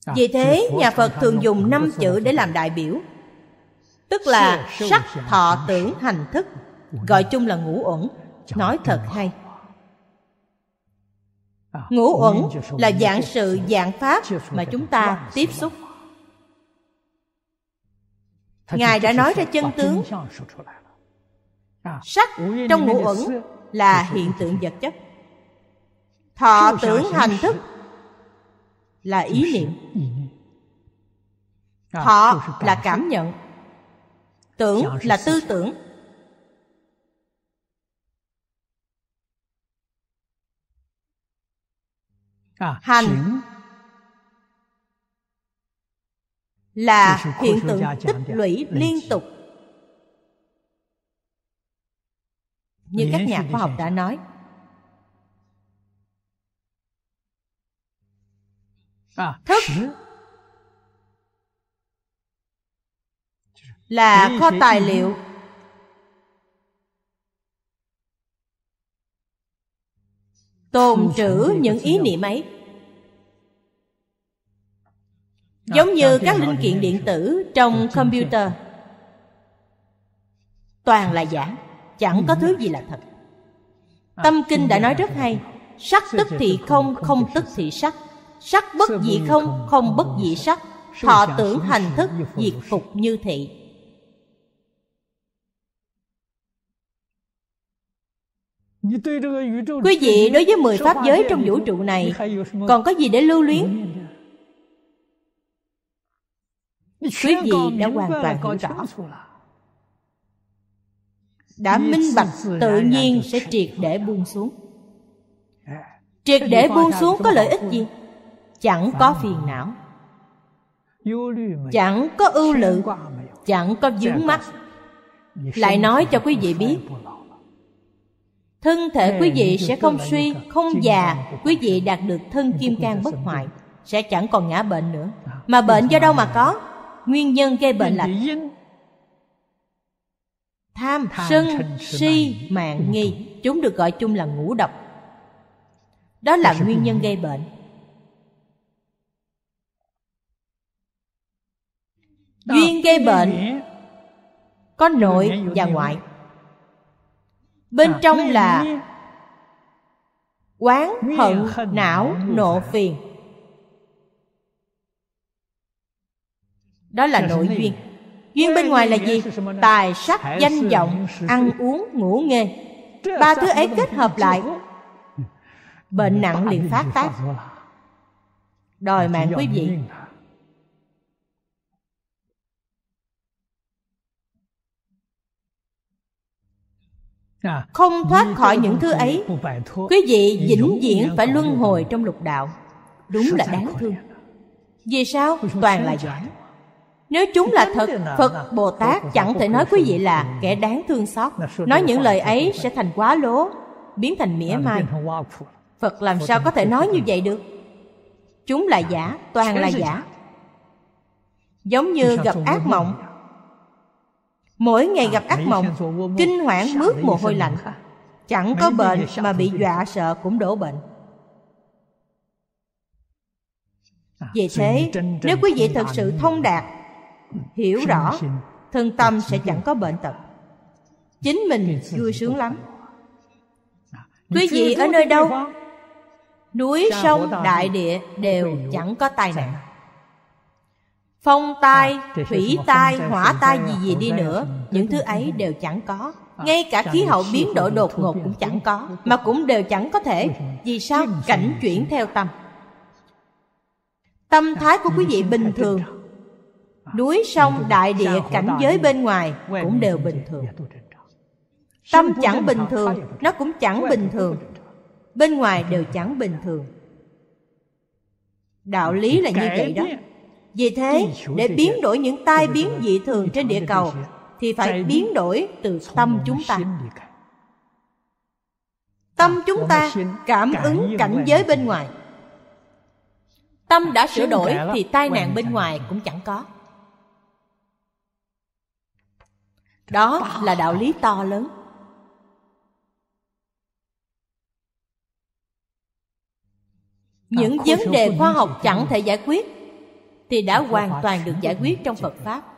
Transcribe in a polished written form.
Vì thế nhà Phật thường dùng 5 chữ để làm đại biểu, tức là sắc, thọ, tưởng, hành, thức, gọi chung là ngũ uẩn. Nói thật hay. Ngũ uẩn là dạng sự, dạng pháp mà chúng ta tiếp xúc. Ngài đã nói ra chân tướng. Sắc trong ngũ uẩn là hiện tượng vật chất. Thọ, tưởng, hành, thức là ý niệm. Thọ là cảm nhận, tưởng là tư tưởng, hành là hiện tượng tích lũy liên tục. Như các nhà khoa học đã nói, thức là kho tài liệu tồn trữ những ý niệm ấy. Giống như các linh kiện điện tử trong computer, toàn là giả, chẳng có thứ gì là thật. Tâm Kinh đã nói rất hay: sắc tức thị không, không tức thị sắc. Sắc bất dị không, không bất dị sắc. Thọ tưởng hành thức, diệt phục như thị. Quý vị đối với 10 pháp giới trong vũ trụ này còn có gì để lưu luyến? Quý vị đã hoàn toàn hiểu rõ, đã minh bạch, tự nhiên sẽ triệt để buông xuống. Triệt để buông xuống có lợi ích gì? Chẳng có phiền não, chẳng có ưu lự, chẳng có vướng mắc. Lại nói cho quý vị biết, thân thể quý vị sẽ không suy, không già. Quý vị đạt được thân kim cang bất hoại, sẽ chẳng còn ngã bệnh nữa. Mà bệnh do đâu mà có? Nguyên nhân gây bệnh là tham, sân, si, mạn, nghi. Chúng được gọi chung là ngũ độc. Đó là nguyên nhân gây bệnh. Duyên gây bệnh có nội và ngoại. Bên trong là oán, hận, não, nộ, phiền. Đó là nội duyên. Duyên bên ngoài là gì? Tài, sắc, danh vọng, ăn uống, ngủ nghề. 3 thứ ấy kết hợp lại, bệnh nặng liền phát tác, đòi mạng quý vị. Không thoát khỏi những thứ ấy, quý vị vĩnh viễn phải luân hồi trong lục đạo. Đúng là đáng thương. Vì sao? Toàn là giả. Nếu chúng là thật, Phật Bồ Tát chẳng thể nói quý vị là kẻ đáng thương xót. Nói những lời ấy sẽ thành quá lố, biến thành mỉa mai. Phật làm sao có thể nói như vậy được? Chúng là giả, toàn là giả. Giống như gặp ác mộng. Mỗi ngày gặp ác mộng, kinh hoảng mướt mồ hôi lạnh. Chẳng có bệnh mà bị dọa sợ cũng đổ bệnh. Vì thế, nếu quý vị thật sự thông đạt, hiểu rõ, thân tâm sẽ chẳng có bệnh tật. Chính mình vui sướng lắm. Quý vị ở nơi đâu, núi, sông, đại địa đều chẳng có tai nạn. Phong tai, thủy tai, hỏa tai gì đi nữa, những thứ ấy đều chẳng có. Ngay cả khí hậu biến đổi đột ngột cũng chẳng có, mà cũng đều chẳng có thể. Vì sao? Cảnh chuyển theo tâm. Tâm thái của quý vị bình thường, núi, sông, đại địa, cảnh giới bên ngoài cũng đều bình thường. Tâm chẳng bình thường, nó cũng chẳng bình thường. Bên ngoài đều chẳng bình thường. Đạo lý là như vậy đó. Vì thế, để biến đổi những tai biến dị thường trên địa cầu, thì phải biến đổi từ tâm chúng ta. Tâm chúng ta cảm ứng cảnh giới bên ngoài. Tâm đã sửa đổi thì tai nạn bên ngoài cũng chẳng có. Đó là đạo lý to lớn. Những vấn đề khoa học chẳng thể giải quyết, thì đã hoàn toàn được giải quyết trong Phật Pháp.